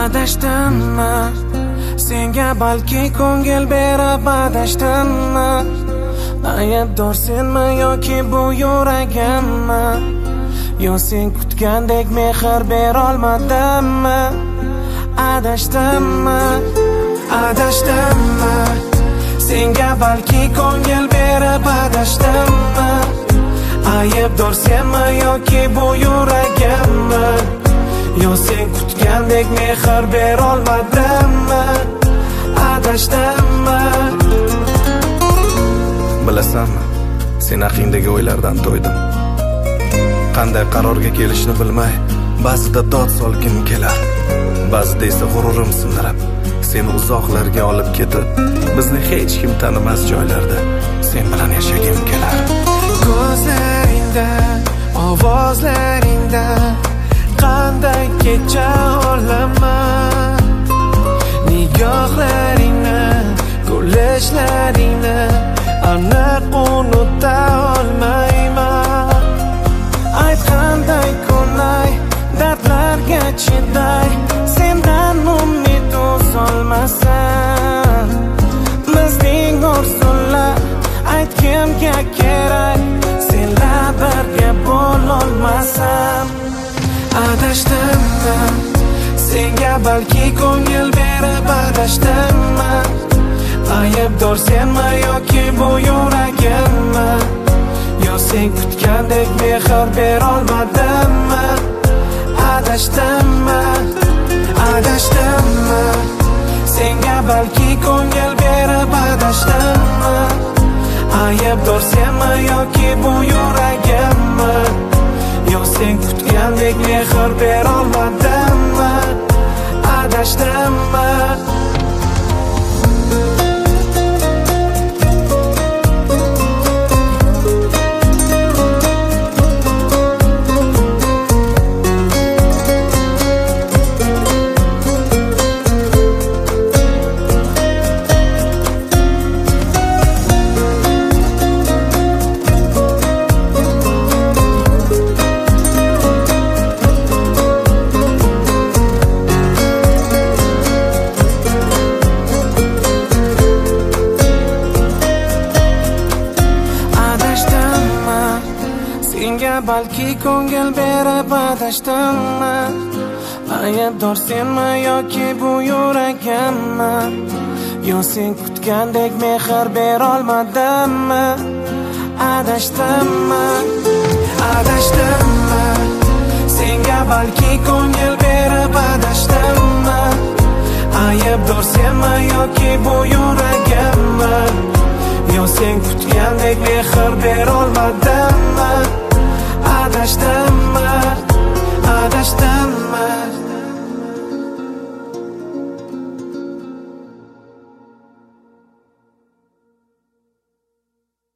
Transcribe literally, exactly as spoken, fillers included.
Adashdimmi senga balki ko'ngil berib adashdimmi? Aybdor senmi yoki bu yuragimmi? Yo sen kutgandek mehr berolmadimmi? Adashdimmi adashdimmi senga balki ko'ngil berib adashdimmi? Aybdor senmi yoki bu yuragimmi? Yo sen kutgandek mehr berolmadimmi? Adashdimmi? Bilasanmi, sen haqingdagi o'ylardan to'ydim. Qanday qarorga kelishni bilmay, ba'zida dod solgim kelar, ba'zida esa g'ururim sindirib, seni uzoqlarga olib ketib, bizni hech kim tanimas joylarda sen bilan yashagim kelar. Ko'zlaringda, ovozlaringda qanday kecha olaman, nigohlaringni, kulishlaringni aniq unuta olmayman. Aytganday kunay, dardlarga chiday, sendan umid uzolmasam. Bizning orzular aytgimga kerak, senlar birga bo'lolmasam. Adashdimmi senga balki ko'ngil berib adashdimmi? Aybdor senmi yoki bu yuragimmi? Yo sen kutgandek mehr berolmadimmi? Adashdimmi adashdimmi senga balki ko'ngil berib adashdimmi? Aybdor senmi yoki bu yuragimmi? Yo sen kutgandek mehr berolmadimmi? Adashdimmi? Senga balki ko'ngil berib adashdimmi? Aybdor senmi yoki bu yuragimmi? Yo sen kutgandek mehr berolmadimmi? Adashdimmi adashdimmi senga balki ko'ngil berib adashdimmi? Aybdor senmi yoki bu yuragimmi? Yo sen kutgandek mehr berolmadimmi? Adashdimmi?